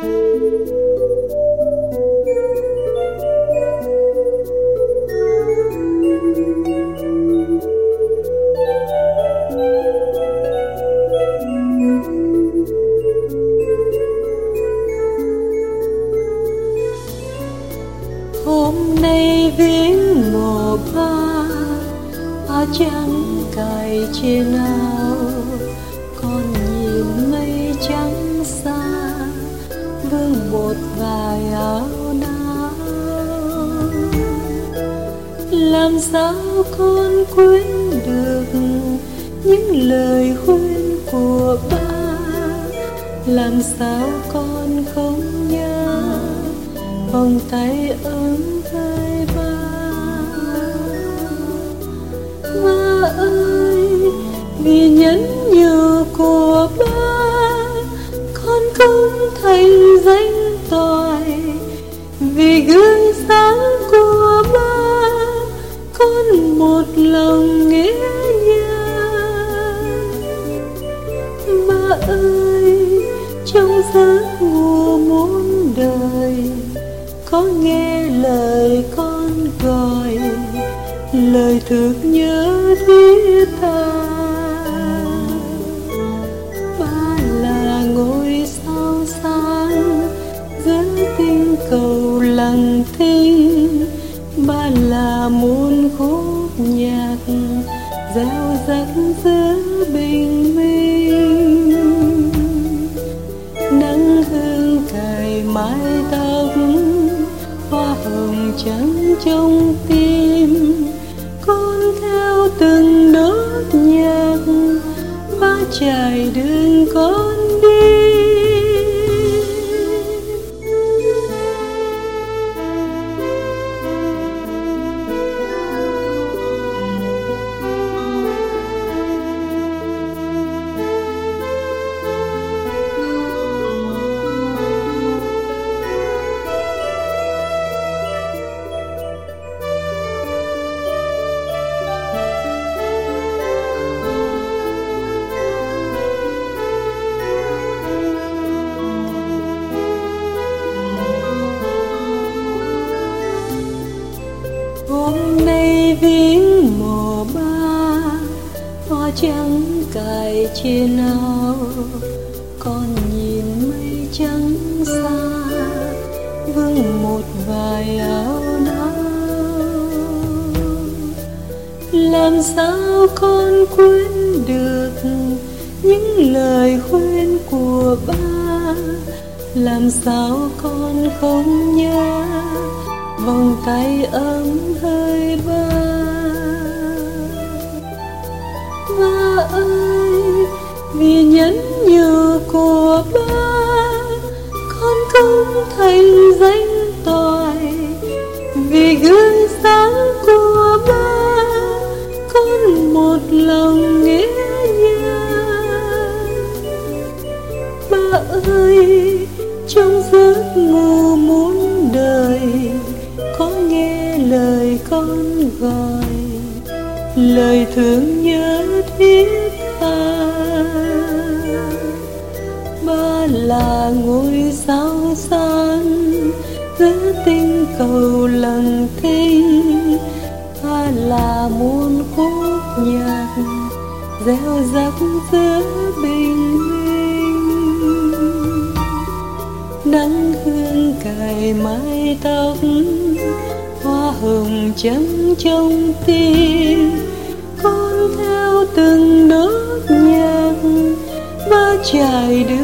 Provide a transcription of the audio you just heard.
Hôm nay viếng mùa ba, hoa trắng cài trên áo, con nhìn mây trắng xa vương một vài áo nao. Làm sao con quên được những lời khuyên của ba, làm sao con không nhớ vòng tay ấm vai ba. Ba ơi, vì nhẫn nhờ của ba, con không thành danh toại. Vì gương sáng của ba, con một lòng nghĩa nhang. Ba ơi, trong giấc ngủ muôn đời, có nghe lời con gọi, lời thương nhớ thiết tha. Ba là ngôi sao sáng giữa tinh cầu lặng thinh, ba là muôn khúc nhạc reo rắc giữa bình minh. Nắng hương cài mái tóc, hoa hồng trắng trong tim, con theo từng nốt nhạc ba trải đường con đi. Hôm nay viếng mùa ba, hoa trắng cài trên áo, con nhìn mây trắng xa vương một vài áo nao. Làm sao con quên được những lời khuyên của ba, làm sao con không nhớ vòng tay ấm hơi ba. Ba ơi, vì nhẫn nhờ của ba, con không thành danh toại. Vì gương sáng của ba, con một lòng nghĩa nhang. Ba ơi, trong giấc ngủ muôn đời, có nghe lời con gọi, lời thương nhớ thiết tha. Ba là ngôi sao sáng giữa tinh cầu lặng thinh, ba là muôn khúc nhạc reo rắc giữa bình minh. Nắng hương cài mái tóc, hoa hồng trắng trong tim, con theo từng nốt nhạc ba trải đường